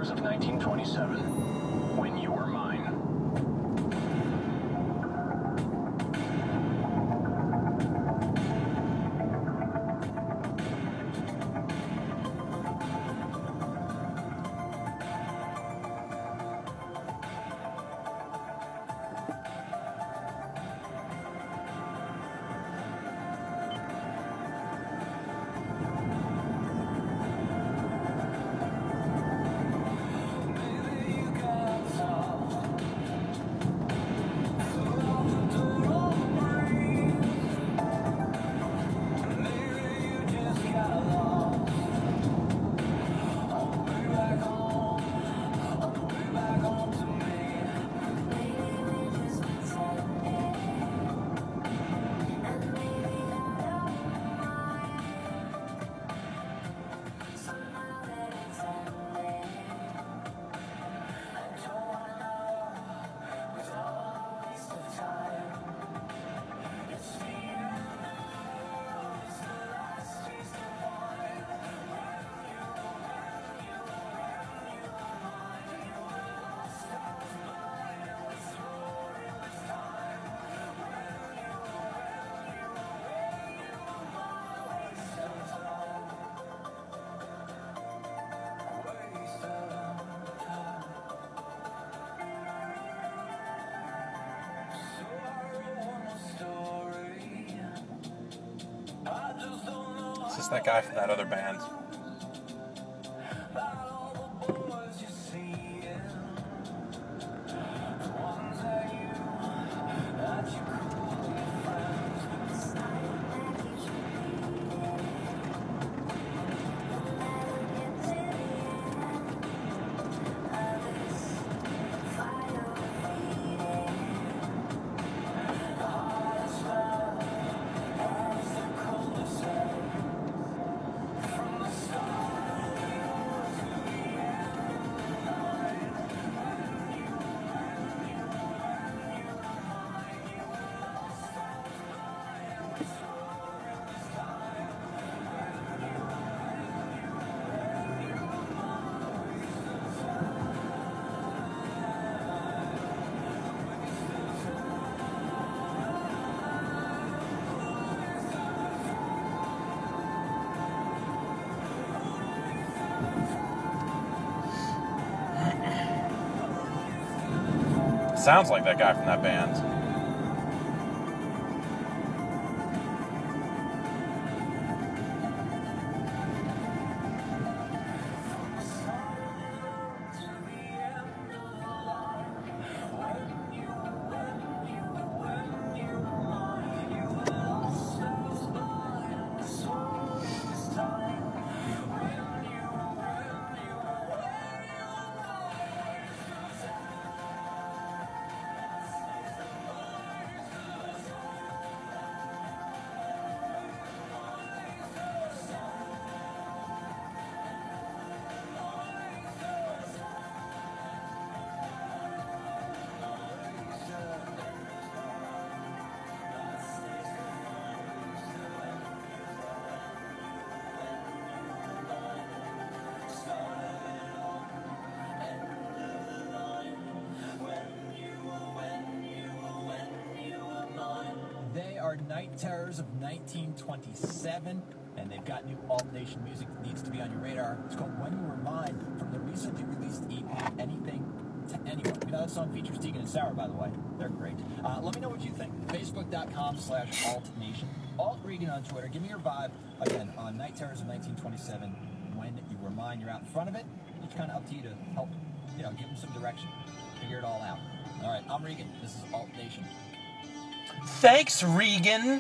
Terrors of 1927, When You Were Mine. It's just that guy from that other band. Sounds like that guy from that band. Night Terrors of 1927, and they've got new alt nation music that needs to be on your radar. It's called When You Were Mine, from the recently released EP, Anything to Anyone. You know, that song features Tegan and Sarah, by the way. They're great. Let me know what you think. Facebook.com/altnation. Alt Regan on Twitter. Give me your vibe, again, on Night Terrors of 1927, When You Were Mine. You're out in front of it. It's kind of up to you to help, give them some direction. Figure it all out. All right, I'm Regan. This is Alt Nation. Thanks, Regan.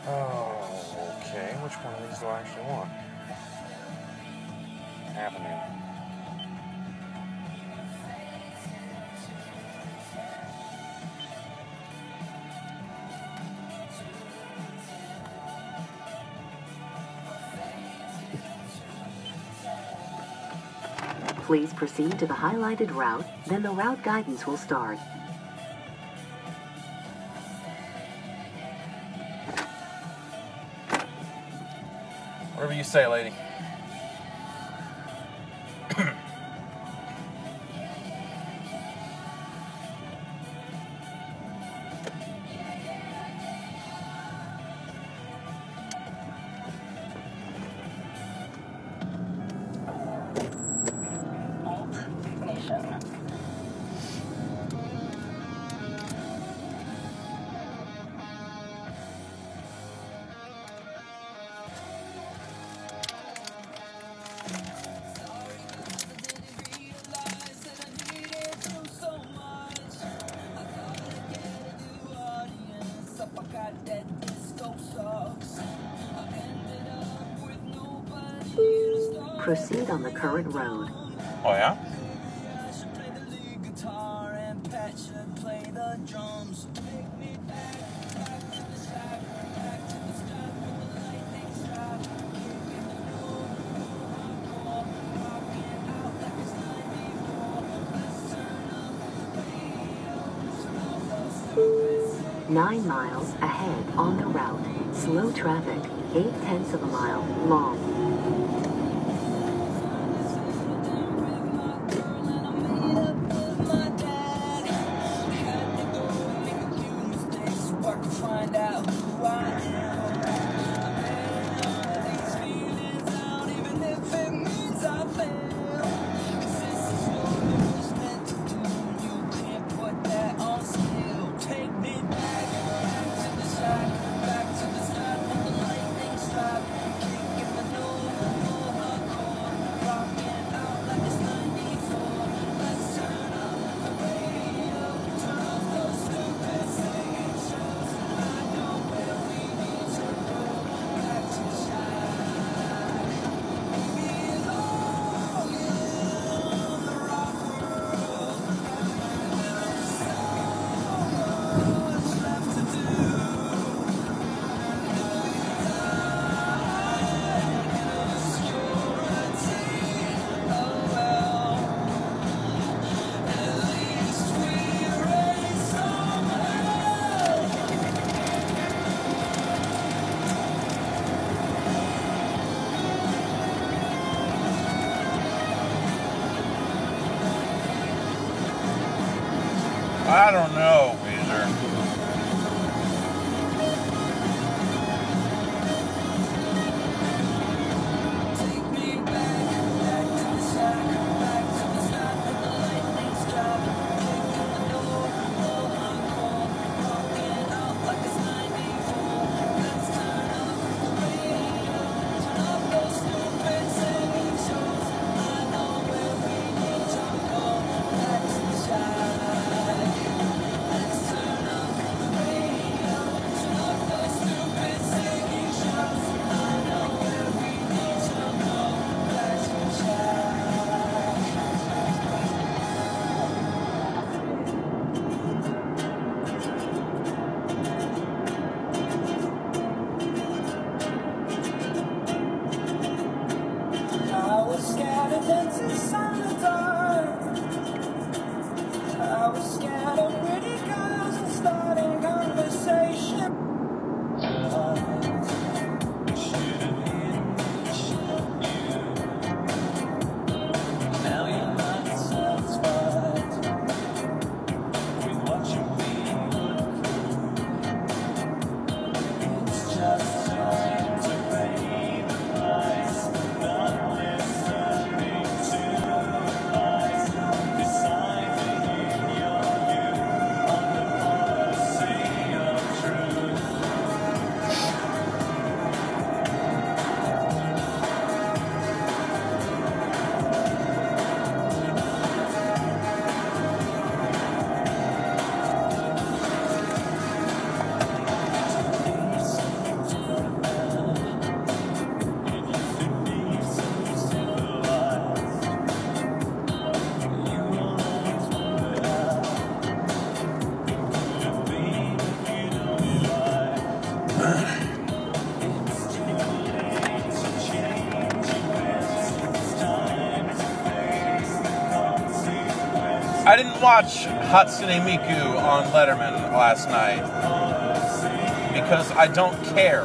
Oh, okay. Which one of these do I actually want? Avenue. Please proceed to the highlighted route, then the route guidance will start. Whatever you say, lady. Nation. Proceed on the current road. Oh, yeah? Nine miles ahead on the route. Slow traffic, 0.8 of a mile long. I don't know, Weezer. I didn't watch Hatsune Miku on Letterman last night because I don't care.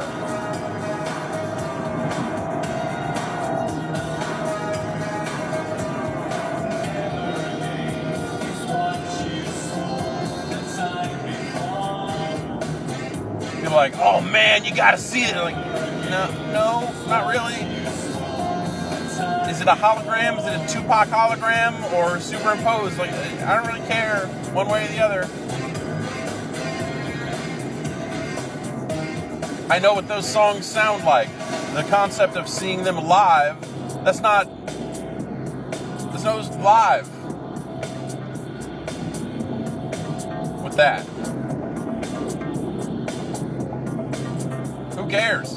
People are like, oh man, you gotta see it. Like, no, not really. Is it a hologram? Is it a Tupac hologram or superimposed? Like, I don't really care one way or the other. I know what those songs sound like. The concept of seeing them live, there's no live with that. Who cares?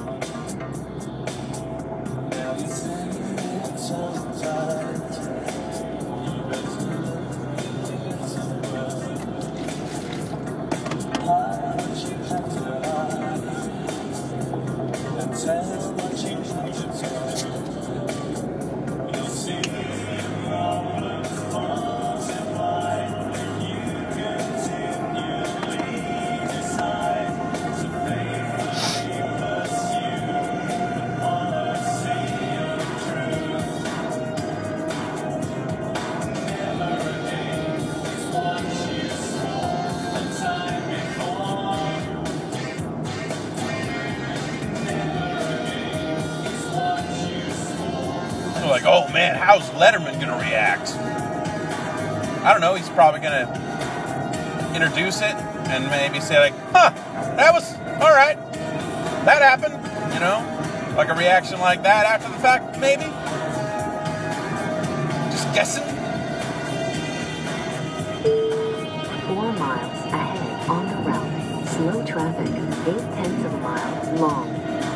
Like, oh man, how's Letterman gonna react? I don't know, he's probably gonna introduce it and maybe say like, huh, that was alright. That happened, you know? Like a reaction like that after the fact, maybe? Just guessing? 4 miles ahead on the route. Slow traffic, 0.8 of a mile long.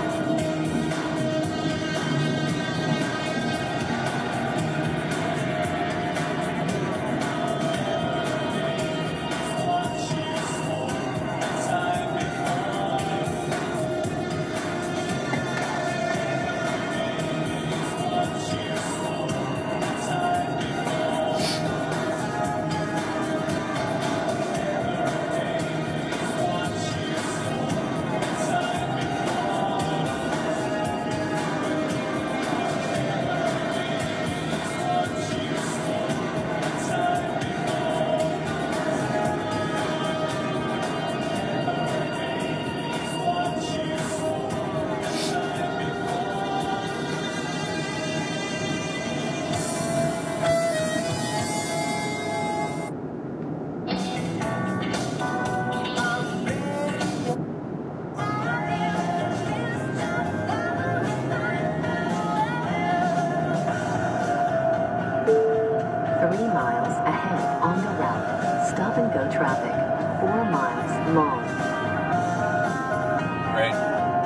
Traffic, 4 miles long. Right.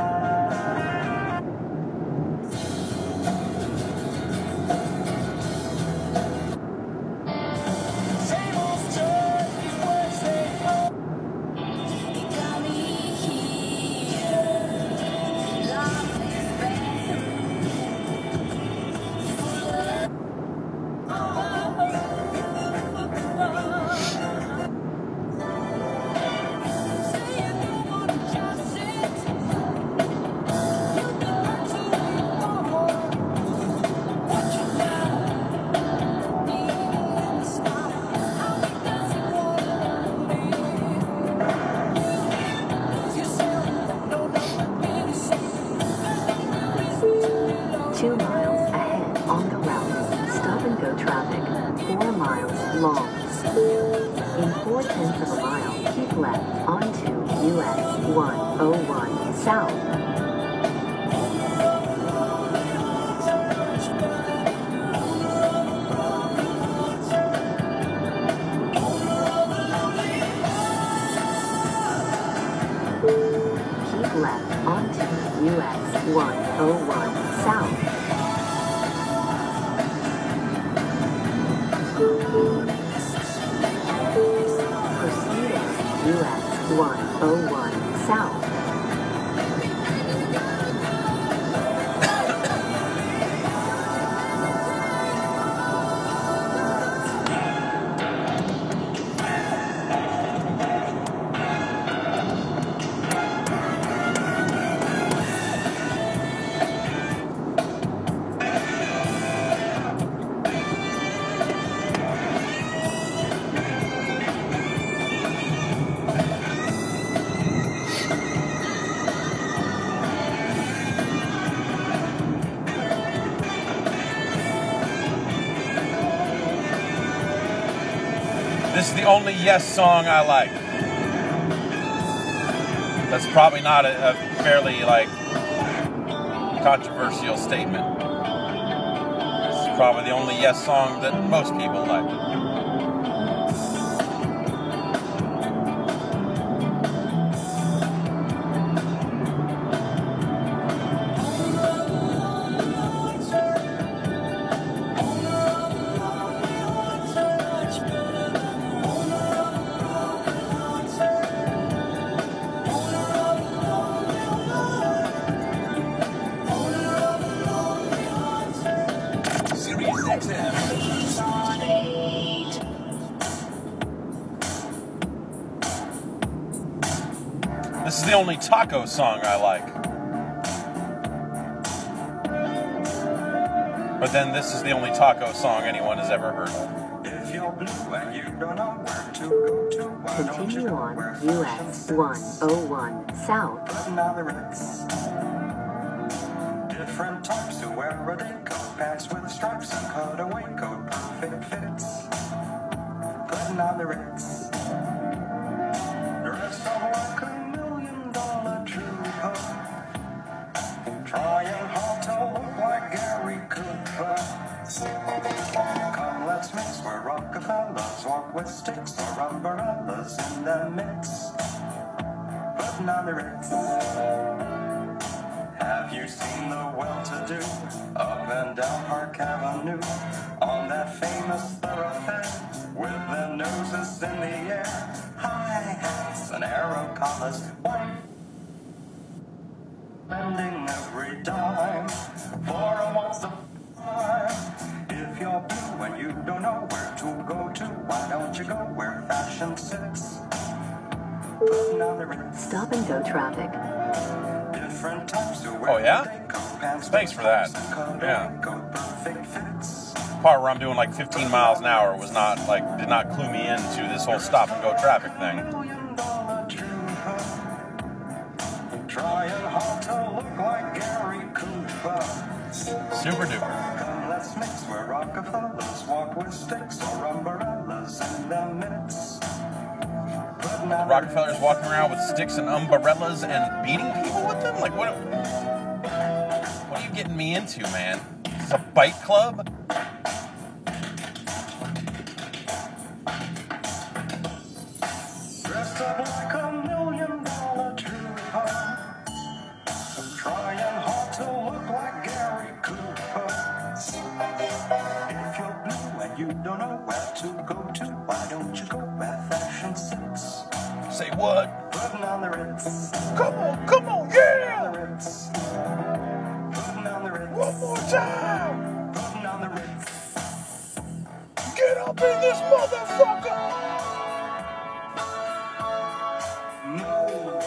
long. In 4/10 of a mile, keep left onto US 101 South. Keep left onto US 101 South. Proceed on US 101 South. This is the only Yes song I like. That's probably not a fairly, like, controversial statement. This is probably the only Yes song that most people like. This is the only taco song I like. But then this is the only taco song anyone has ever heard of. If you're blue and you don't know where to go to, why don't you Continue go on where US 101 South. But now there is different types to wear a day coat, pants with stripes and cutaway coat, perfect fits. But now there is dressed up like $1 million trooper, trying hard to look like Gary Cooper. Come, let's mix where Rockefellers walk with sticks or umbrellas in the mix. But now there is. Have you seen the well-to-do up and down Park Avenue on that famous thoroughfare with their noses in the air, high hats and arrow collars, white spending every dime for a once a time. If you're blue and you don't know where to go to, why don't you go where fashion sits? But now there is. Stop and go traffic. Different types to wear. Oh, yeah? Pants, Thanks for that. Yeah. Perfect fits. Part where I'm doing like 15 miles an hour was not, like, did not clue me into this whole stop and go traffic thing. $1 million trooper, trying hard to look like Gary Cooper. Super duper. Come, let's mix where Rockefellers walk with sticks or umbrellas in their minutes. But now Rockefellers walking around with sticks and umbrellas and beating people with them? Like, what are you getting me into, man? Is this a bite club? dressed up like $1 million trooper, trying hard to look like Gary Cooper. If you're blue and you don't know where to go to, why don't you go where fashion sits? Say what? Putting on the Ritz, Come on, yeah! the Ritz, putting on the Ritz, One more time! putting on the Ritz. Get up in this motherfucker! Move.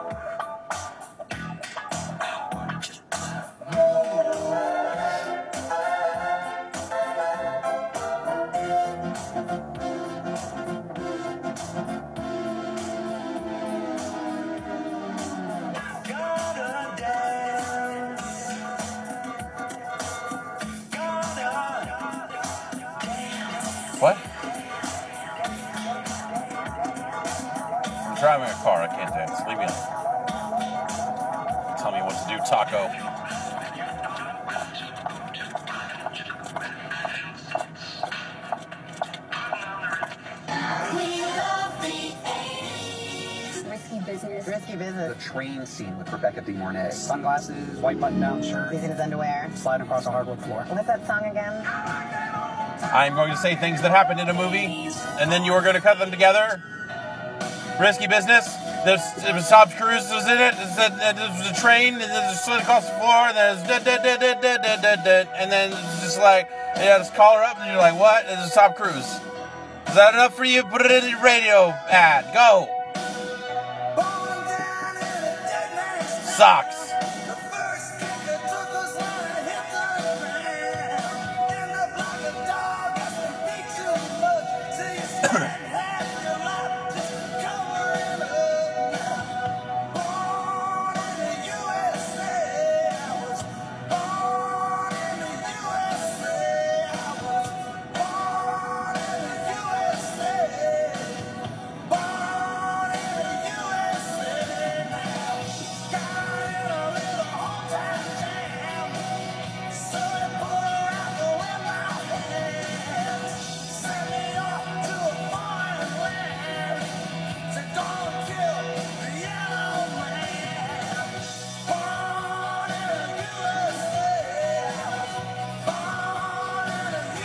Gotta dance. What? I'm driving a car, I can't dance. Leave me alone. Tell me what to do, Taco. Risky business. Risky The business. train scene with Rebecca De Mornay. Sunglasses, white button-down shirt, He's in his underwear. sliding across a hardwood floor. What's that song again? I'm going to say things that happened in a movie, and then you are going to cut them together. Risky business. It was Tom Cruise was in it. It was a train, and then it slid across the floor, and then it's and then it's just like, yeah, just call her up, and you're like, what? It's Tom Cruise. Is that enough for you? Put it in your radio ad. Go. Socks.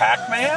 Pac-Man?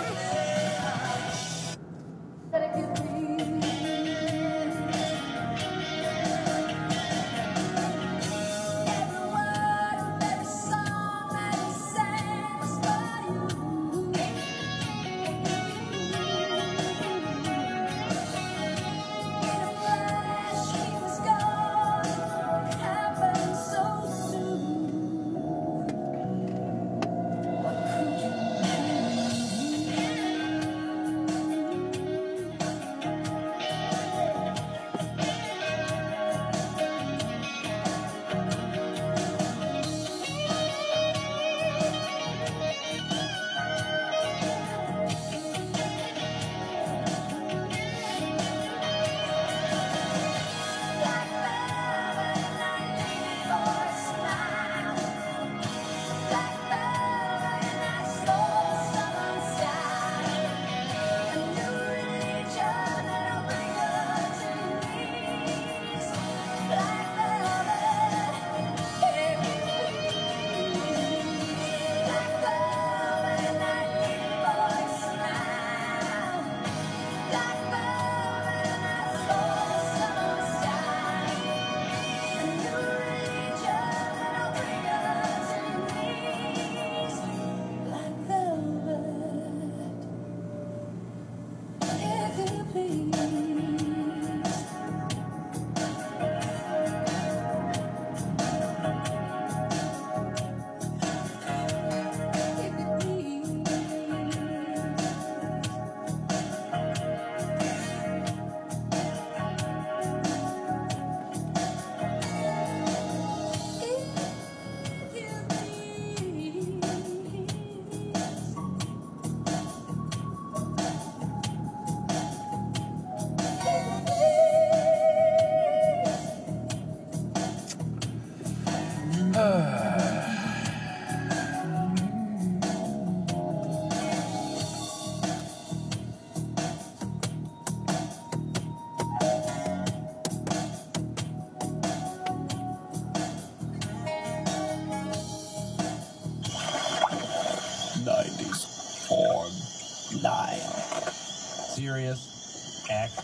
Serious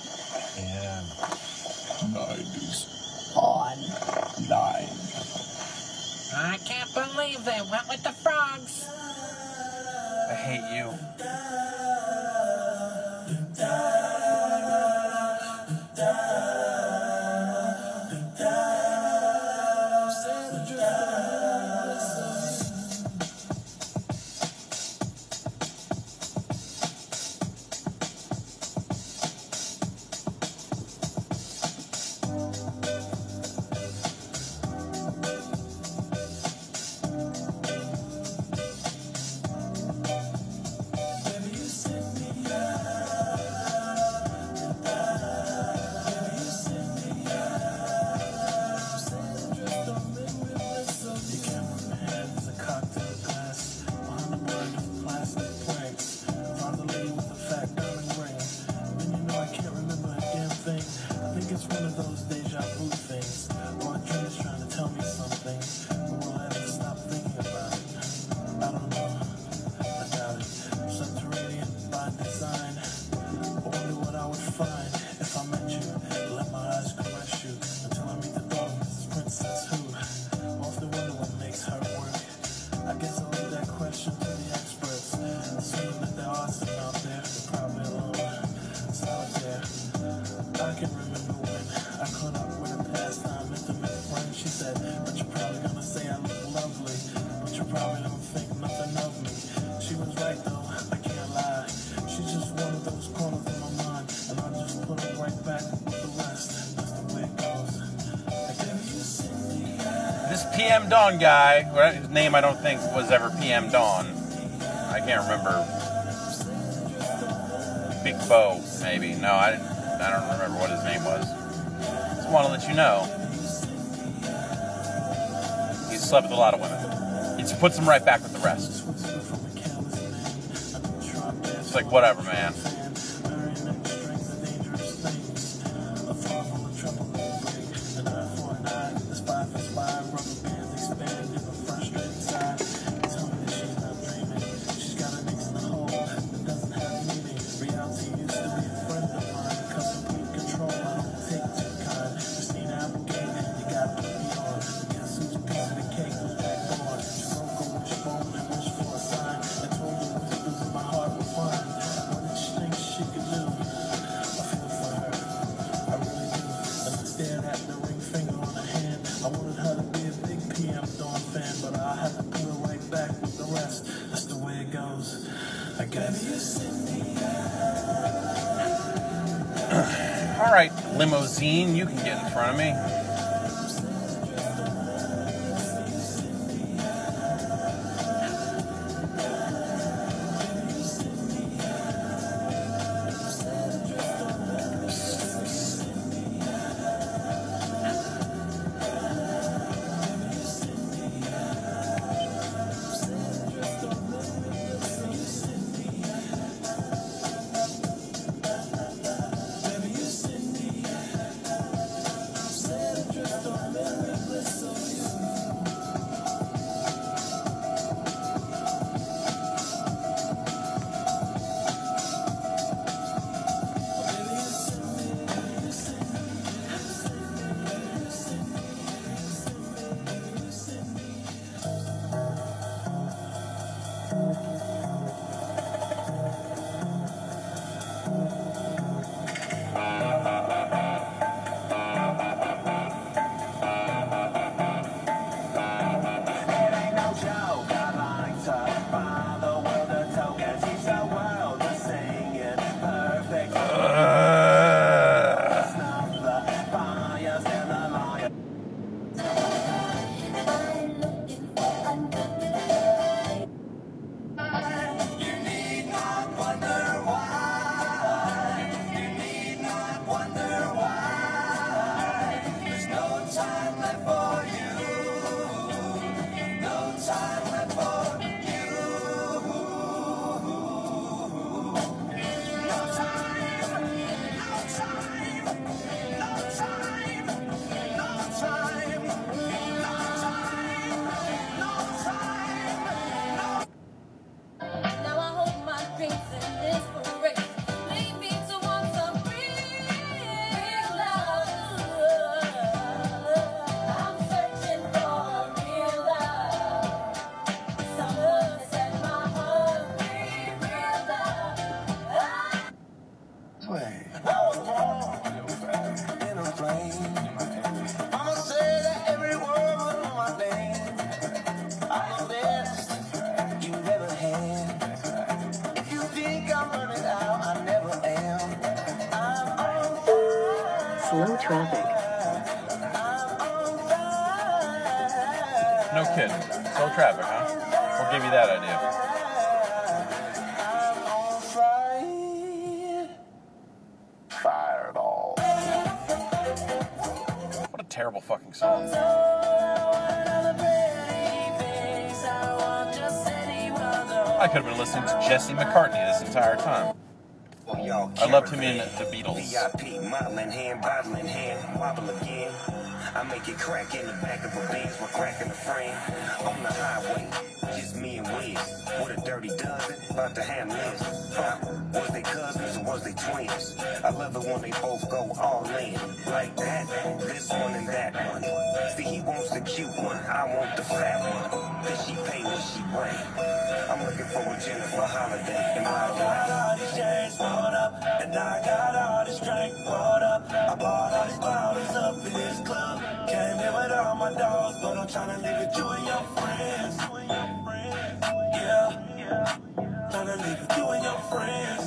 XM. 90s on 9. I can't believe they went with the frogs. I hate you. PM Dawn guy, his name I don't think was ever PM Dawn. I can't remember. Big Bo, maybe. No, I don't remember what his name was. Just want to let you know. He's slept with a lot of women. He just puts them right back with the rest. It's like, whatever, man. All right, limousine, you can get in front of me. Slow traffic. No kidding. Slow traffic, huh? We'll give you that idea. Fireball. What a terrible fucking song. I could have been listening to Jesse McCartney this entire time. I loved him in The Beatles. VIP, modeling hand, bottling hand, wobble again. I make it crack in the back of a Benz, we're cracking the frame. On the highway, just me and Wiz. With a dirty dozen, about to have Liz. Was they cousins or was they twins? I love it when they both go all in. Like that, this one and that one. See, he wants the cute one, I want the fat one. Cause she pay what she bring. I'm looking for a Jennifer Holiday in my life. And I got all this drink, what up? I bought all these bottles up in this club. Came here with all my dogs, but I'm tryna leave with you and your friends. Yeah, tryna leave with you and your friends.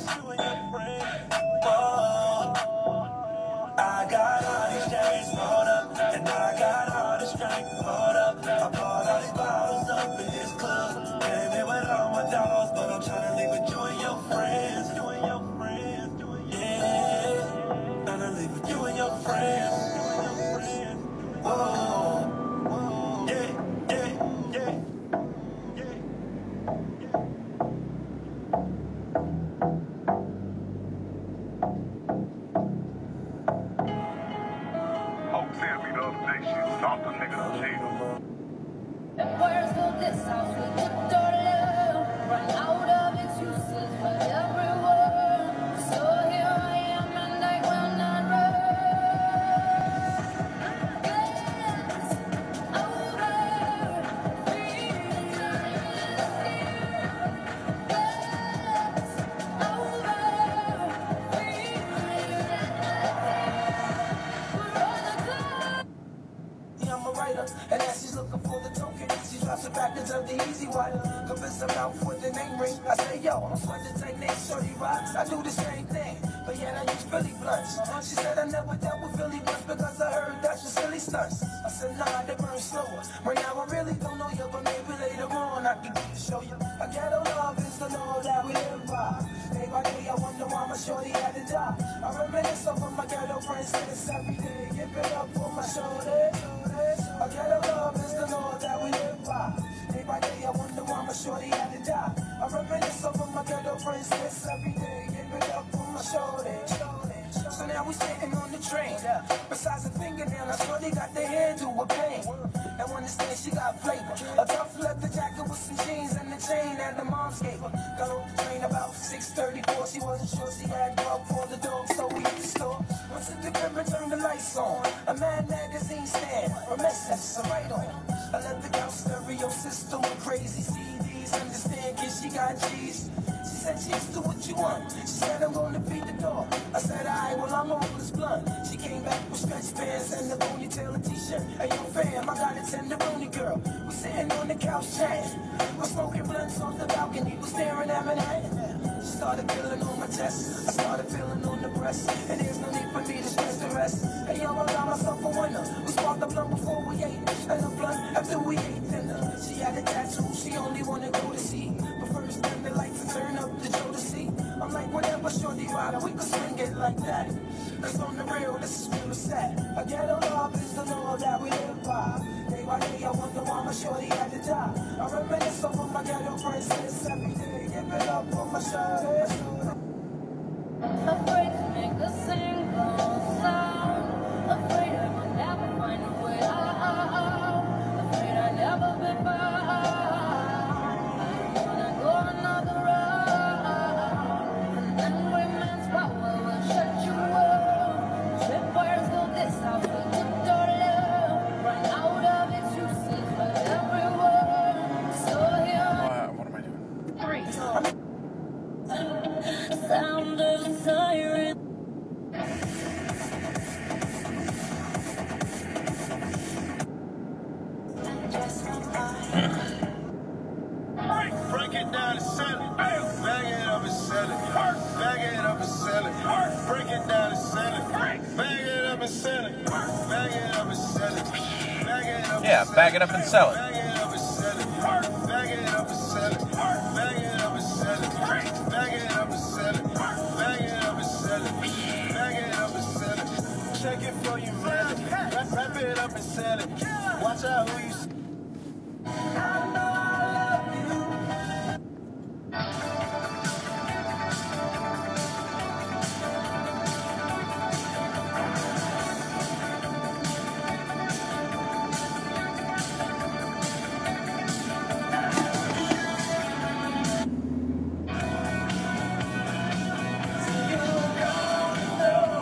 Oh, I got all these chains rolled up, and I got all this drink rolled up. I bought all these bottles up in this club. Came here with all my dogs, but I'm tryna leave with you and your friends. You and your friends. Whoa. Yeah, yeah, yeah, yeah. Hope said me the other day she stopped a nigga to cheat. And where's all this house with the door low? Run out of excuses for everyone. So here I am and I will not run. It's over. I'm a writer, and as she's looking for the token, she drops the package of the easy water. Convince her mouth with the name ring. I say, yo, I'm sweating to take names, shorty rocks. I do the same thing, but yet I use Philly blunts. never dealt with Philly once because I heard that's your silly stunts. I said, nah, they burn slower. Right now I really don't know you, but maybe later on I can show you. A ghetto love is the law that we live by. Day by day I wonder why my shorty had to die. I reminisce over my ghetto princess every day. Give it up for my shoulders. A ghetto love is the law that we live by. Day by day I wonder why my shorty had to die. I reminisce over my ghetto princess every day. Give it up for my shoulders. So now we sitting on the train. Besides the fingernail, I swear they got their hair to a pain. And understand she got flavor. A tough leather jacket with some jeans and the chain that the moms gave her. Got on the train about 6:34. She wasn't sure she had grub for the dog, so we hit the store. Went to the crib and turned the lights on. A Mad Magazine stand, a message, a right on. I let the girl stereo system with crazy CDs. Understand, kid, she got G's. She said, "Cheese, do what you want." She said, "I'm gonna feed the dog." I said, "Alright, well, I'm on this blunt." She came back with stretch pants and a ponytail and t-shirt. Hey, yo, fam, I got a tenderoni girl. We sitting on the couch chatting. We're smoking blunts on the balcony. We staring at Manhattan. She started feeling on my chest. I started feeling on the breast. And there's no need for me to stress the rest. Hey, yo, I got myself a winner. We sparked the blunt before we ate. And the blunt after we ate dinner. She had a tattoo. She only wanted to go to see. But first, then the lights would turn up the Joe to see. I'm like, whatever, shorty rider, we could swing it like that. Cause on the real, this is where it's at. A ghetto love is the law that we live by. Day by day, I wonder why my shorty had to die. I reminisce over my ghetto princess every day. Give it up for my shorty. Afraid to make a single sound. Afraid I will never find a way out. Afraid I never be found. Wanna go another round. An angry man's power will shut you up. Tripwires go this house with the door low. Run out of its uses for everyone. So here What am I doing? 3. Sound of a siren. Break it down and sell it. Bag it up and sell it. Bag it up and sell it. Break it down and sell it. Bag it up and sell it. Bag it up and sell it. Bag it up. Yeah, bag it up and sell it. Bag it up and sell it. Bag it up and sell it. Bag it up and sell it. Bag it up and sell it. Bag it up and sell it. Bag it up and sell it. Check it for you, man. Wrap it up and sell it. Watch out who you see.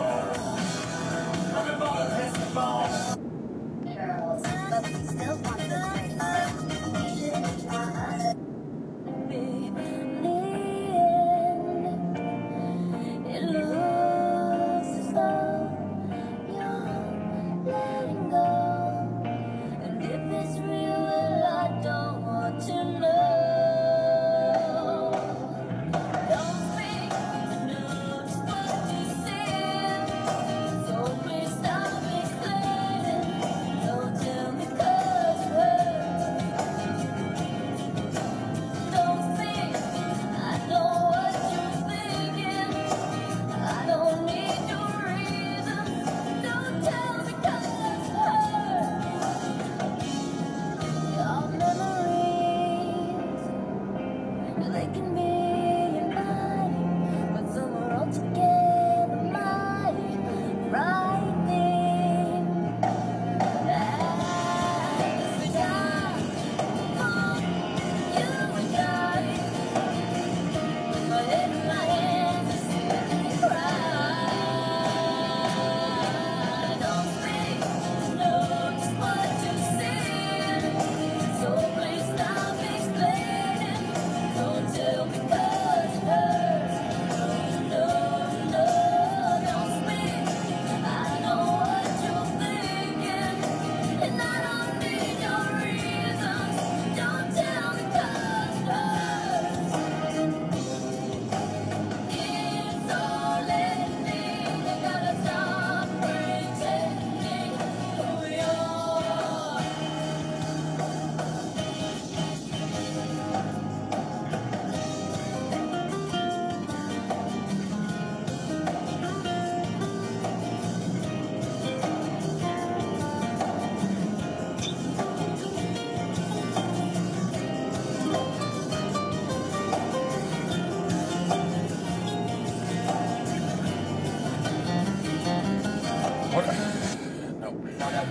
But we still want the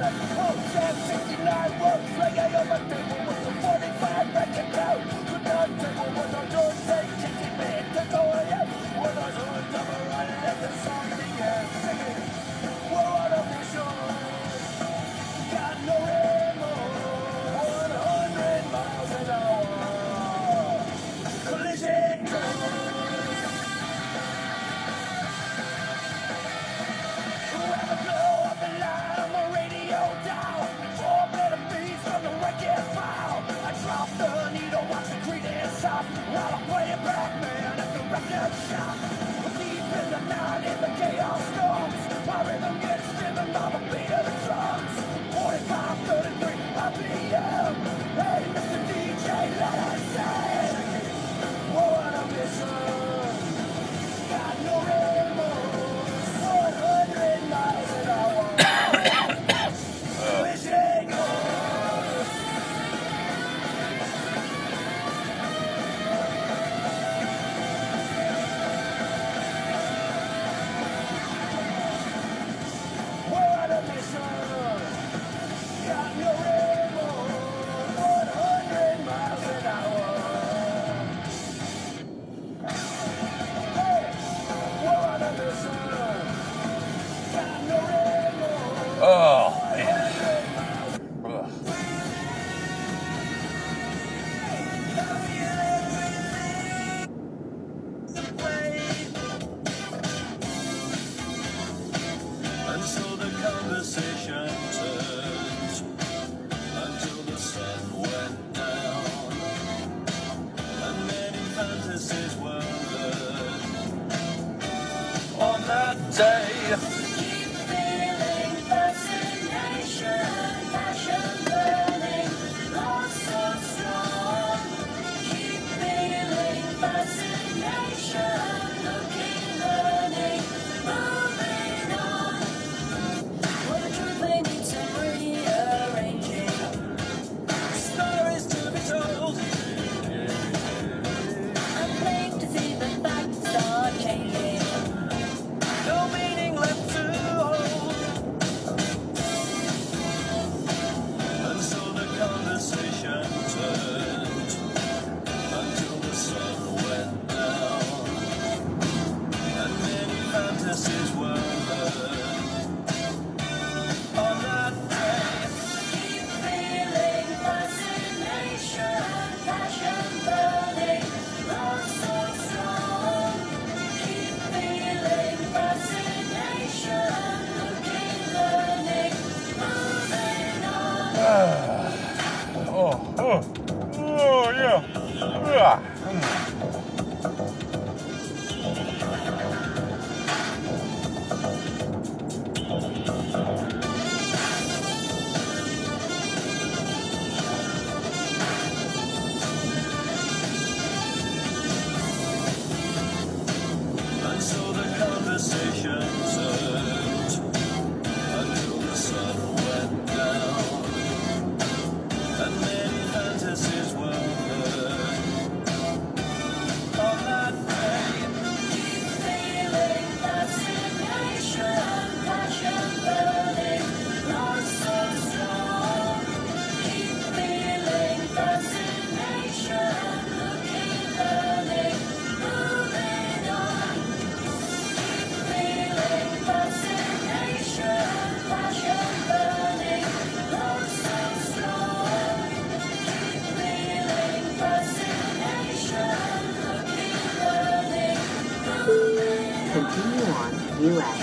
Continue on US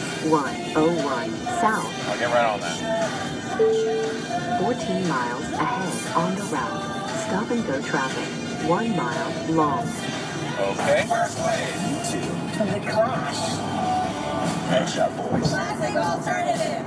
101 South. I'll get right on that. 14 miles ahead on the route. Stop and go traffic. 1 mile long. Okay. You two to the Clash. Headshot boys. Classic alternative.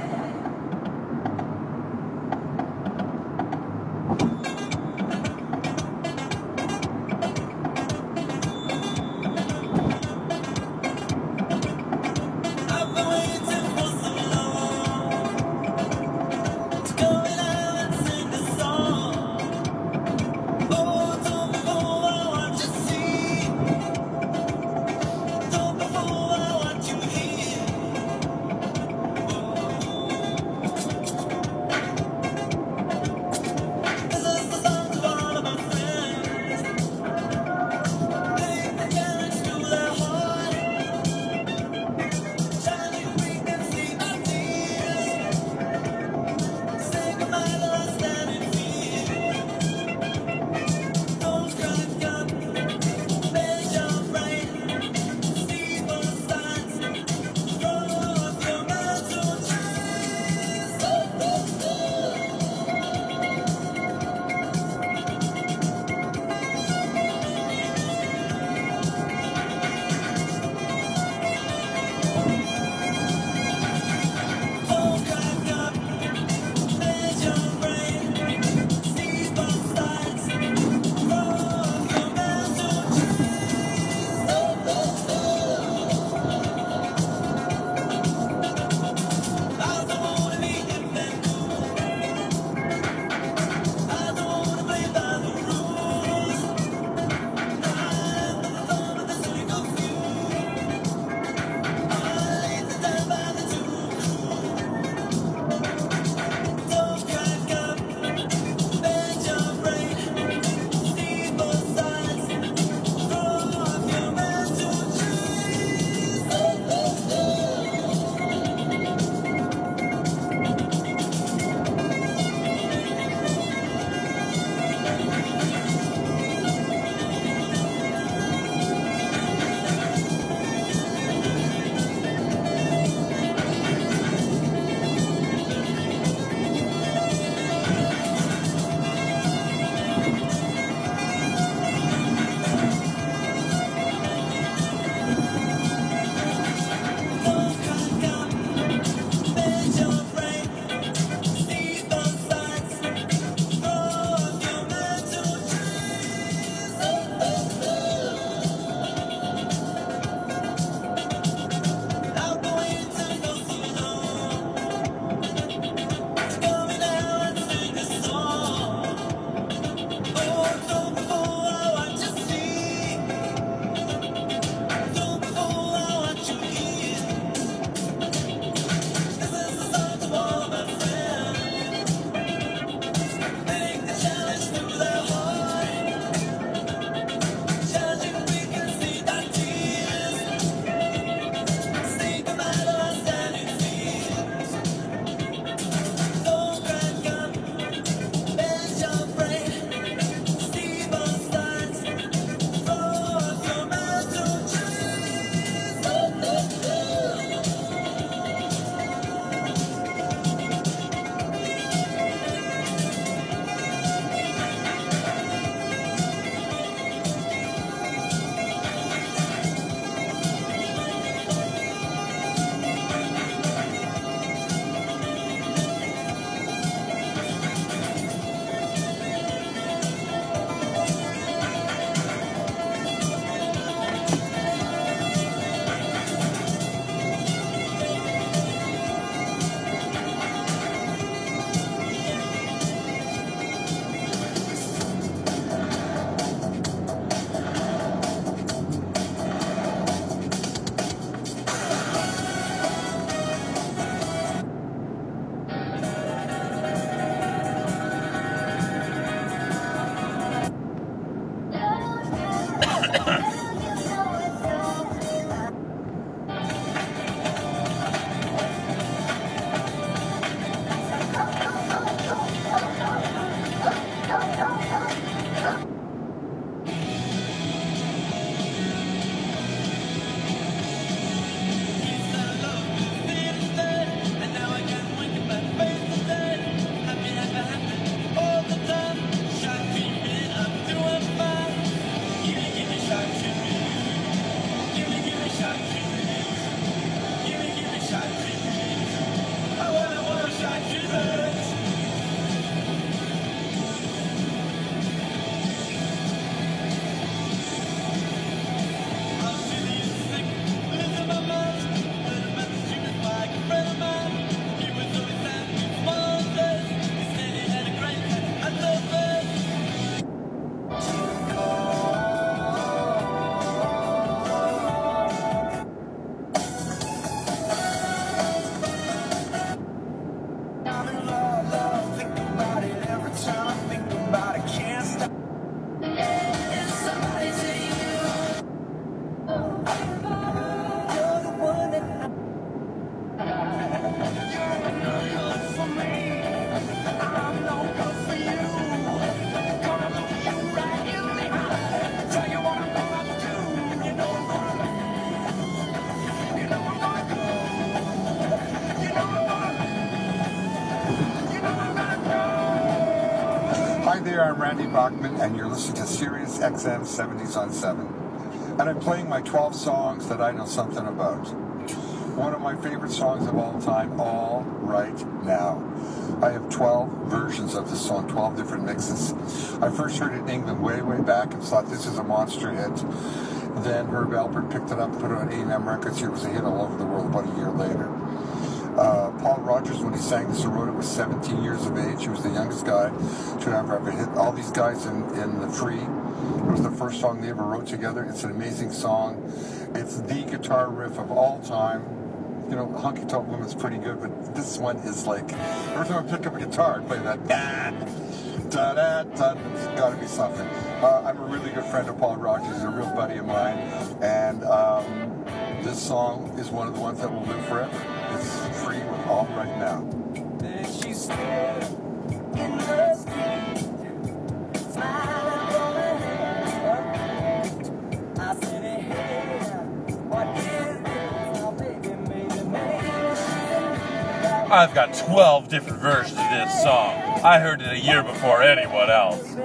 there, I'm Randy Bachman, and you're listening to Sirius XM 70s on 7. And I'm playing my 12 songs that I know something about. One of my favorite songs of all time, All Right Now. I have 12 versions of this song, 12 different mixes. I first heard it in England way, way back and thought this is a monster hit. Then Herb Alpert picked it up, put it on A&M Records. It was a hit all over the world about a year later. Paul Rogers, when he sang this and wrote it, was 17 years of age. He was the youngest guy to ever hit. All these guys in the Free. It was the first song they ever wrote together. It's an amazing song. It's the guitar riff of all time. You know, Honky Tonk Woman's pretty good, but this one is like, every time I pick up a guitar, I play that da-da-da, it's gotta be something. I'm a really good friend of Paul Rogers. He's a real buddy of mine. And this song is one of the ones that will live forever. It's Free with All Right Now. There she stood in the street, smiling from her head. I said, hey, what is this? Oh, baby, maybe. I've got 12 different versions of this song. I heard it a year before anyone else.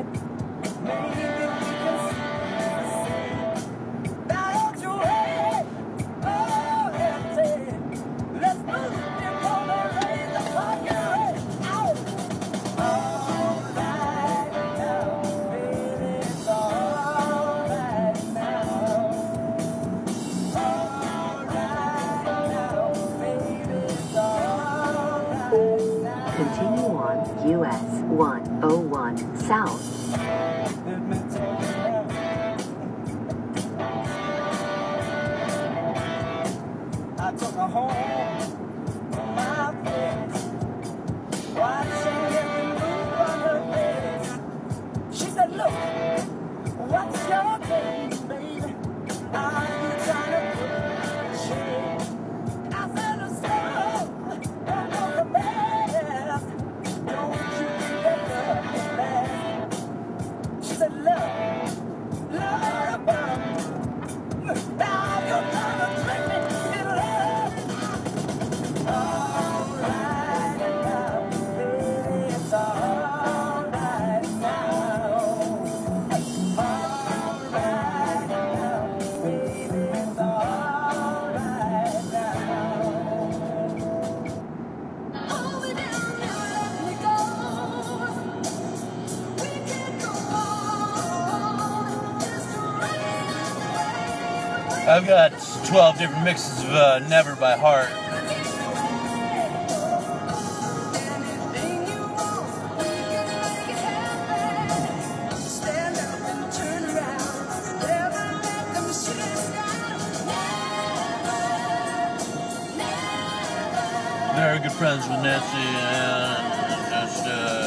Continue on US 101 South. I took her home to my place, watching every move on her face. She said, look, what's your name, baby? Are you trying to put shame? I said, a star, don't know the best. Don't you think that love is best? She said, love about me. Now you're gonna trick me in love. All right now, baby, it's all right now. All right now, baby, it's all right now. Hold me down, never let me go. We can go on, just running away. I've got 12 different mixes of Never by Heart. Anything you want, we can make it happen. Stand up and turn around. Never let them shoot us down. Never. Very good friends with Nancy and just,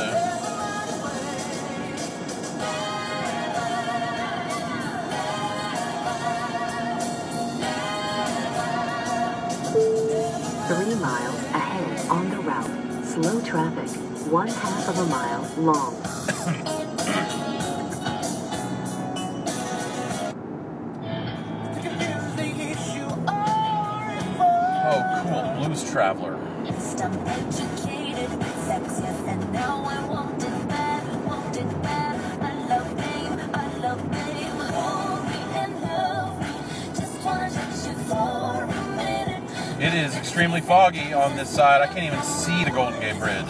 3 miles ahead on the route. Slow traffic. 1/2 of a mile long. oh, cool, Blues Traveler. I'm educated, sexier, and now I want it bad, want it bad. I love fame, hold me and love me. Just wanna touch you for a minute. It is extremely foggy on this side. I can't even see the Golden Gate Bridge.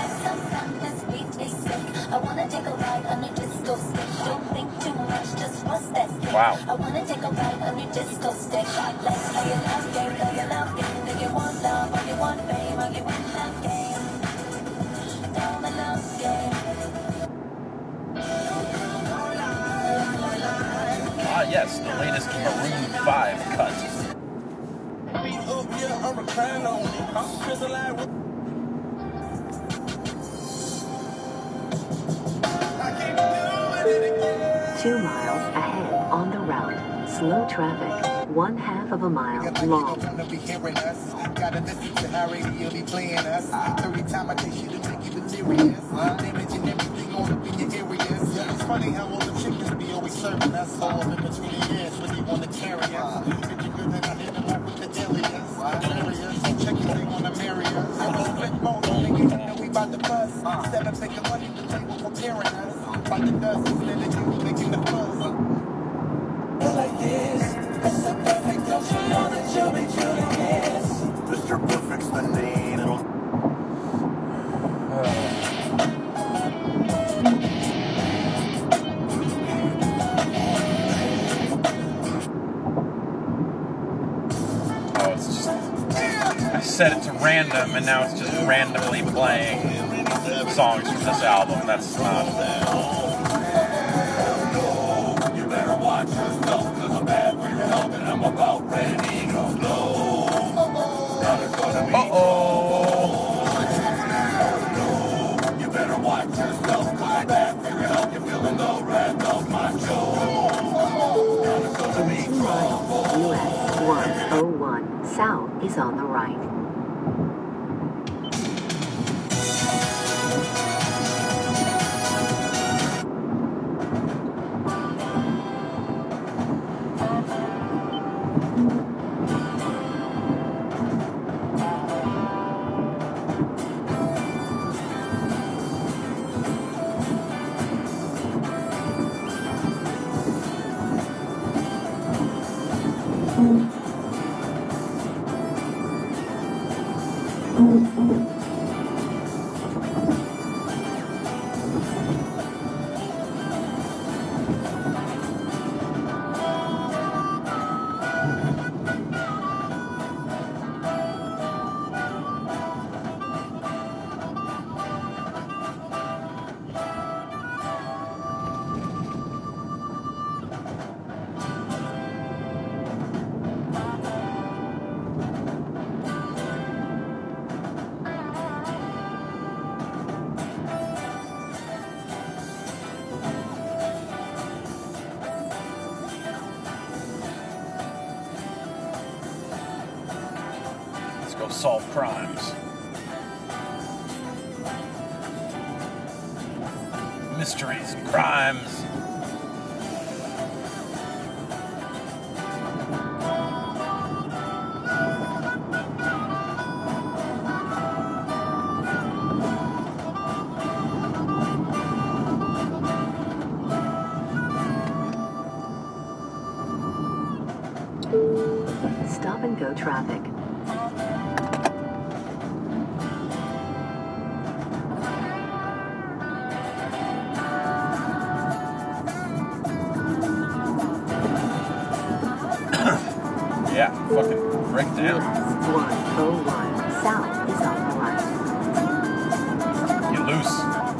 I wanna take a ride on your disco stick. Don't think too much, just bust that stick. Wow. I wanna take a ride on your disco stick. Let's play a love game, play a love game. Do you want love or you want fame or you want love game? Down the love game. Ah, yes, the latest Maroon 5 cut. I'm reclining on it. I'm crystalline. 2 miles ahead on the route. Slow traffic. 1/2 of a mile long. Got to listen to how radio be playing us. 30 times I take you to make you delirious. Damaging everything all up in your areas. It's funny how all the chickens be always serving us. All in between the years when they want to carry us. Get you good that I hit them up with the aliens. So check your thing on the Marriott. I'm a flip mode, niggas, you know we about to bust. 7 figure money to table for carrying us. About the dust, instead of you making the fuss. Like this, it's so perfect, don't you know that you'll be truly this? Mr. Perfect's the name. Oh, it's just... I set it to random, and now it's just randomly playing songs from this album. That's not... You better watch yourself, cause I'm bad for your health and I'm about ready to blow. Now there's gonna be You better watch yourself, cause I'm bad for your health. You're feeling the wrath of my show. Now there's gonna be trouble. US 101 South is on the right. Let's go solve crimes. Mysteries and crimes. Stop and go traffic. Yeah, fucking break down. 101 South is on the right. Get loose.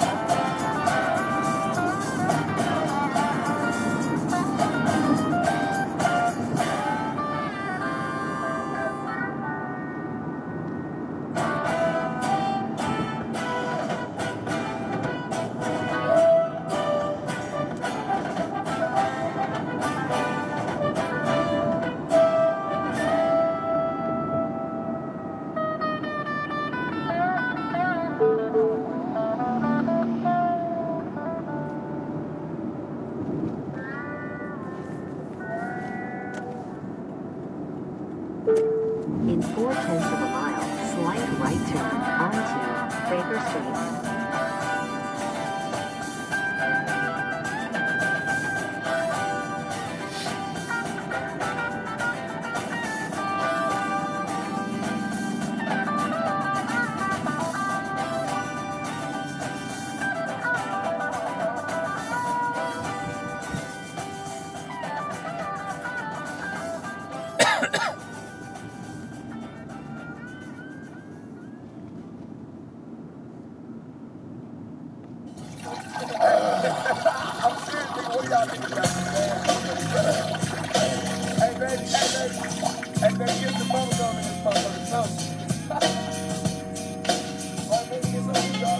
In 4/10 of a mile, slight right turn onto Baker Street. I'm seriously, what do y'all think about this, man? Hey, baby, get the bubble gum in this motherfucker, no. Oh, baby, get some, y'all.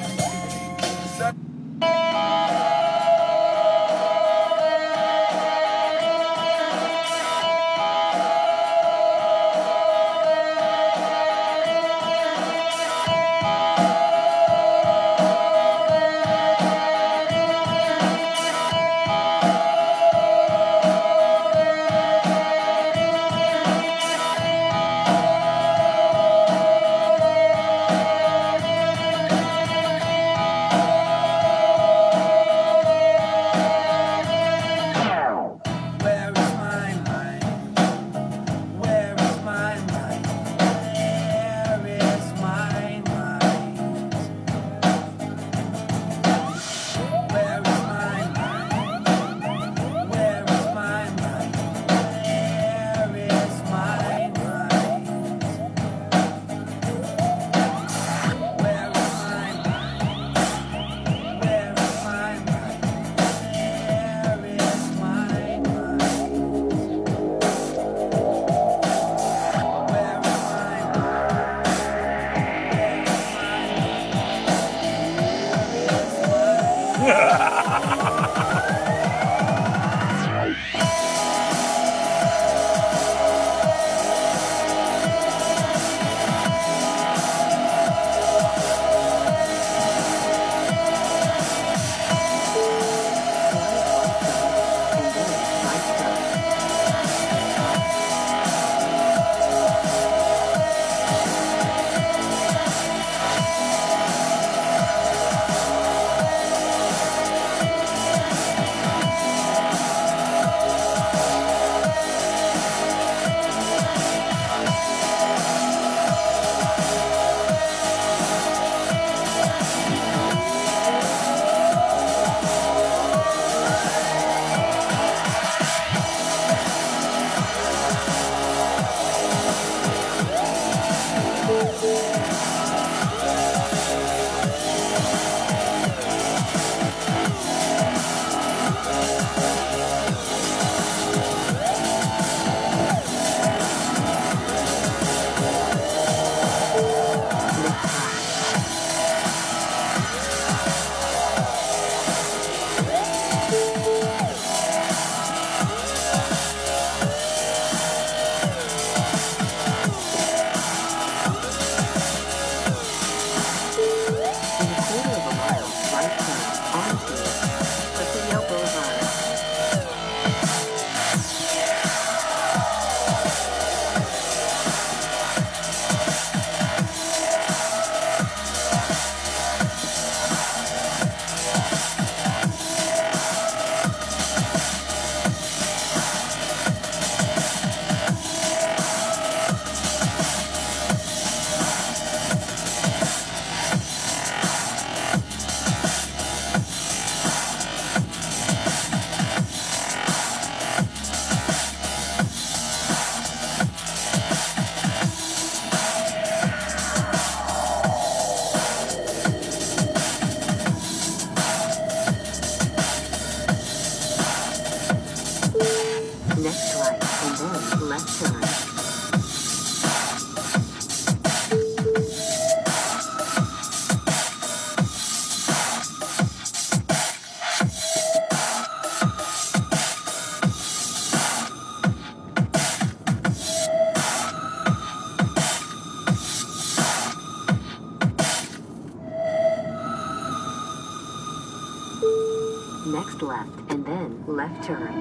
Next left, and then left turn.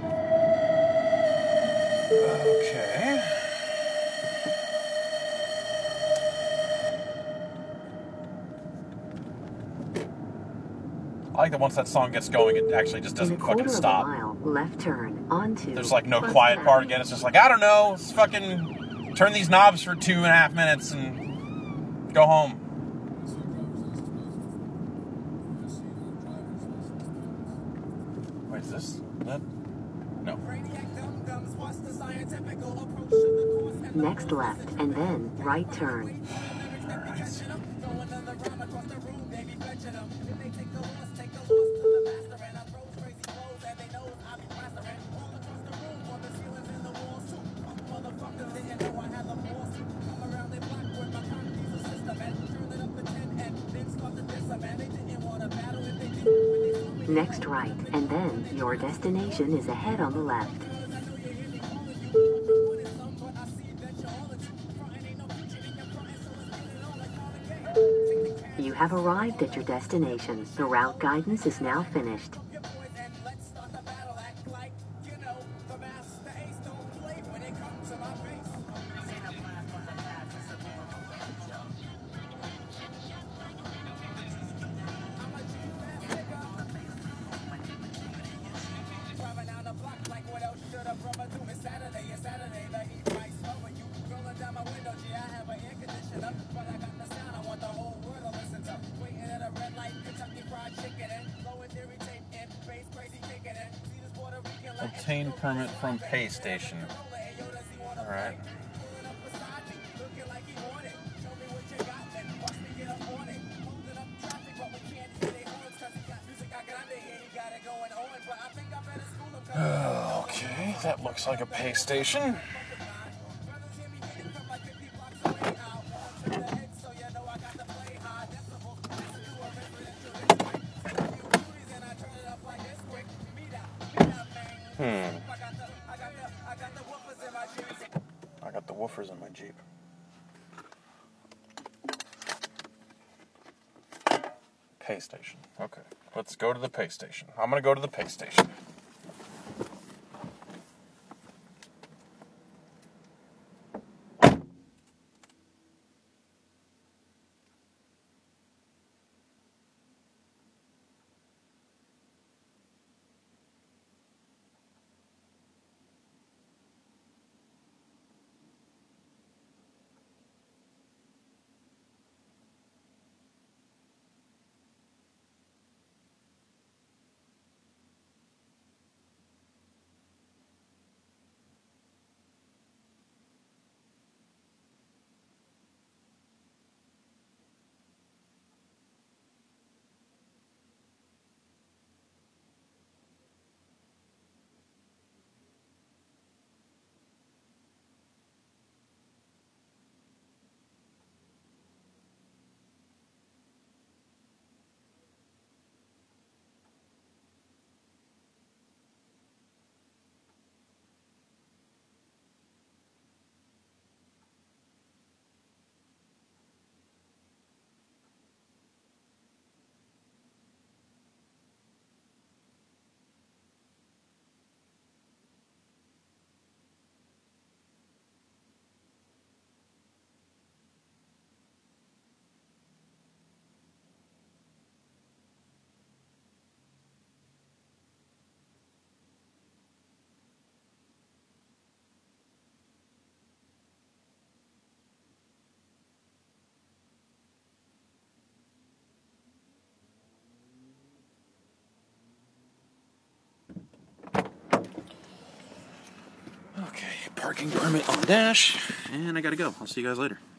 Okay. I like that once that song gets going, it actually just doesn't fucking stop. In a quarter of a mile, left turn onto. There's like no First quiet Avenue. part again. It's just like, I don't know, let's fucking turn these knobs for 2.5 minutes and go home. Wait, is this that? No. Next left, and then right turn. Next right, and then your destination is ahead on the left. You have arrived at your destination. The route guidance is now finished. Obtain permit from pay station. Alright. Okay, that looks like a pay station. I got the woofers in my Jeep. Pay station. Okay, let's go to the pay station. I'm gonna go to the pay station. Okay, parking permit on dash, and I gotta go. I'll see you guys later.